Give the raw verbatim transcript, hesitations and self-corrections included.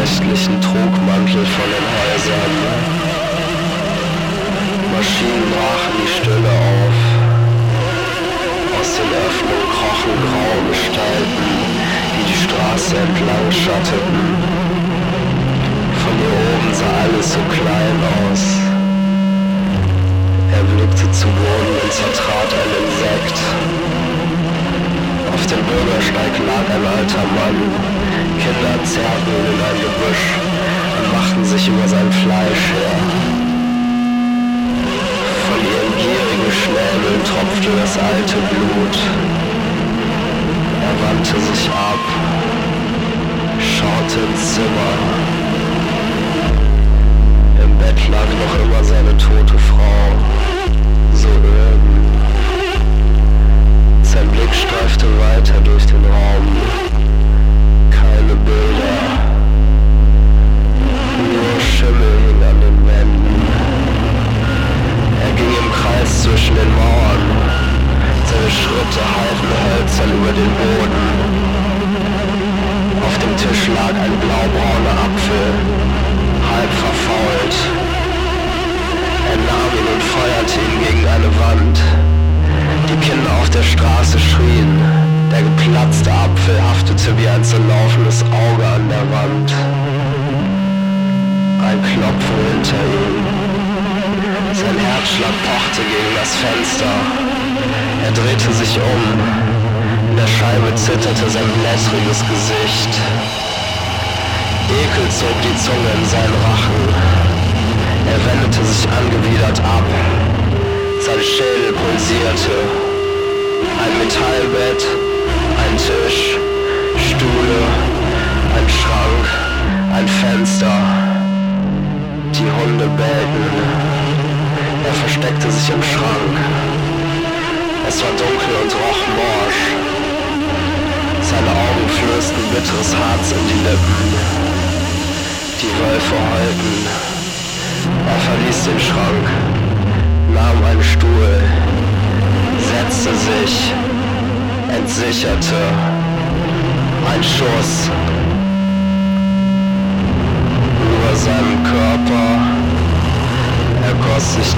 nächtlichen Trugmantel von den Häusern. Maschinen brachen die Stille auf. Aus den Öffnungen krochen graue Gestalten, die die Straße entlang schatteten. Von hier oben sah alles so klein aus. Er blickte zu Boden und zertrat ein Insekt. Auf dem Bürgersteig lag ein alter Mann. Kinder zerrten ihn in ein Gebüsch und machten sich über sein Fleisch her. Von ihren gierigen Schnäbeln tropfte das alte Blut. Er wandte sich ab, schaute ins Zimmer. Im Bett lag noch immer seine tote Frau, so öden. Sein Blick streifte weiter durch den Raum. Keine Bilder, nur Schimmel hing an den Wänden. Er ging im Kreis zwischen den Mauern. Seine Schritte hallten hölzern über den Boden. Auf dem Tisch lag ein blaubrauner Apfel, halb verfault. Er nahm ihn und feuerte ihn gegen eine Wand. Die Kinder auf der Straße schrien. Der geplatzte Apfel haftete wie ein zerlaufenes Auge an der Wand. Ein Klopfen hinter ihm. Sein Herzschlag pochte gegen das Fenster. Er drehte sich um. In der Scheibe zitterte sein blättriges Gesicht. Ekel zog die Zunge in seinen Rachen. Er wendete sich angewidert ab. Sein Schädel pulsierte. Ein Metallbett, ein Tisch, Stühle, ein Schrank, ein Fenster. Die Hunde bellten. Er versteckte sich im Schrank. Es war dunkel und roch morsch. Seine Augen flößten bitteres Harz in die Lippen. Die Wölfe heulten. Er verließ den Schrank, nahm einen Stuhl, setzte sich, entsicherte. Ein Schuss. Über seinem Körper ergoss sich